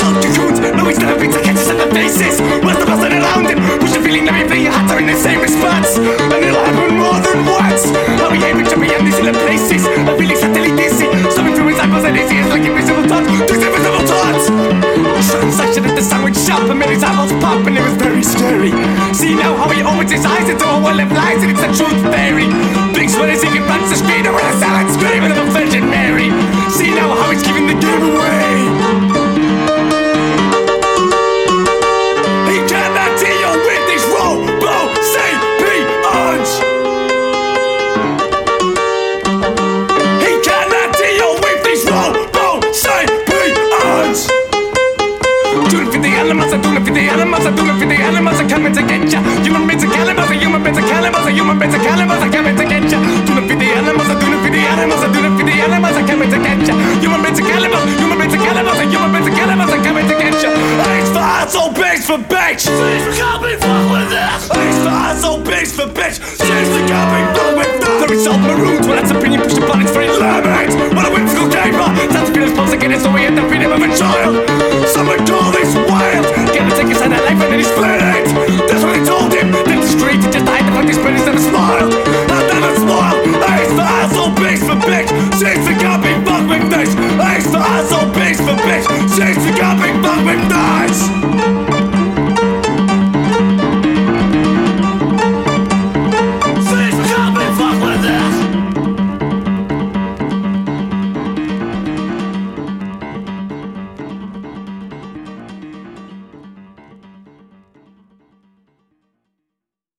Fuck the coons, no he's never been to catch us in the faces. What's the buzzing around him? Push the feeling that we play your hats are in the same response. And it'll happen more than once. How we aim and jumping on these little places. I'm feeling subtly dizzy. Something through his eyeballs and his ears like invisible thoughts. These invisible thoughts. Transaction at the sandwich shop and made his eyeballs pop and it was very scary. See now how he opens his eyes into a world of lies and it's a truth fairy. Big sweater singing back to screen over a silent screaming of the Virgin Mary. See now how he's giving the game away. He cannot deal with these robo CPOs. He cannot deal with these robo CPOs. Doing it for the animals, I'm doing it for the animals, I'm doing it for the animals, I'm coming to get ya. Human beings are cannibals, human beings are cannibals, human beings are cannibals, I'm coming to get ya. Doing it for the animals, I'm doing it for the animals, I'm doing it for the animals, I'm coming to get ya. Human beings are cannibals, human beings are cannibals, human beings are cannibals, I'm coming to get ya. Ace for asshole, base for bitch. Please can't be fucked with this.